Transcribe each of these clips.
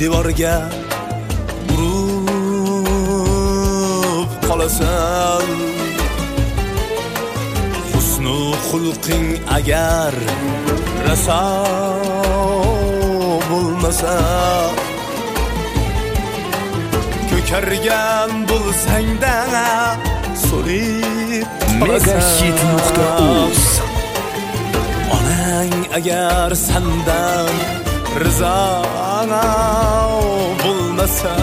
devorga urib qolasan. Husnu xulqing agar raso bo'lmasa, ko'kargan bo'lsang-da so'lib Megahit.uz. Onang agar sendan rizo bo'lmasa,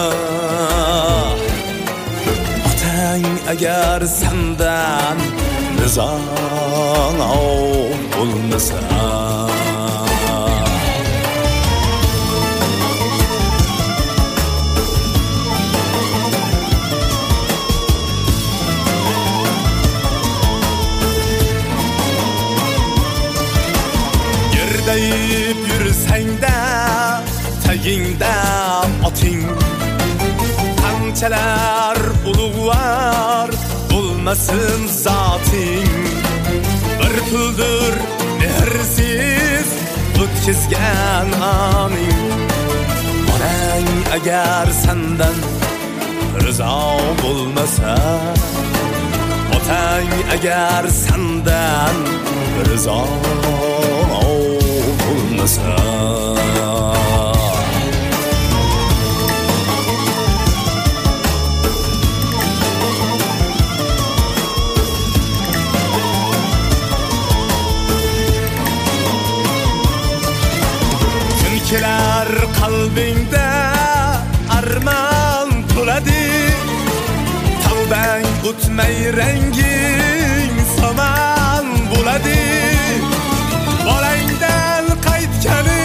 otang agar sendan rizo bo'lmasa, yerdayib yursang-da tagingda oting, qanchalar ulug'var bo'lmasin zoting, bir puldir mehrsiz o'tkazgan oning. Onang agar sendan rizo bo'lmasa, otang agar sendan rizo bo'lmasa, kun kelar qalbingda armon to'ladi, tavbang o'tmay ranging somon bo'ladi. Bolangdan qaytgani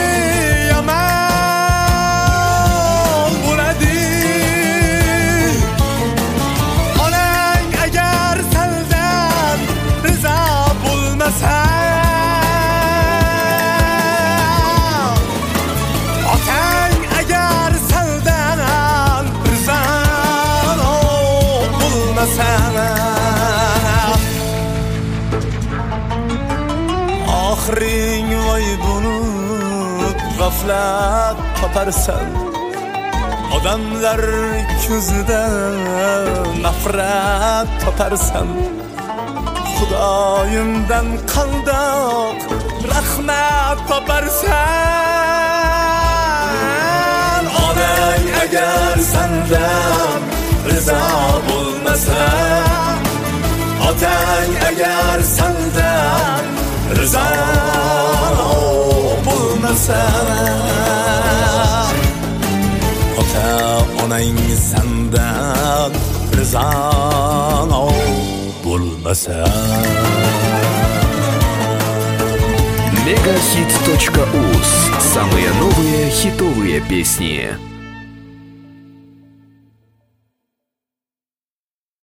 yomon bo'ladi. Onang agar sendan rizo bo'lmasa, otang agar sendan rizo bo'lmasa, oxiring voy bo'lib g'aflat toparsan. Odamlar ko'zida nafrat toparsan. Xudoyimdan qandoq rahmat toparsan. Onang agar sendan rizo bo'lmasa, otang agar sendan rizo bo'lmasa, ota-onang sendan rizo bo'lmasa. Megahit.uz. Самые новые хитовые песни.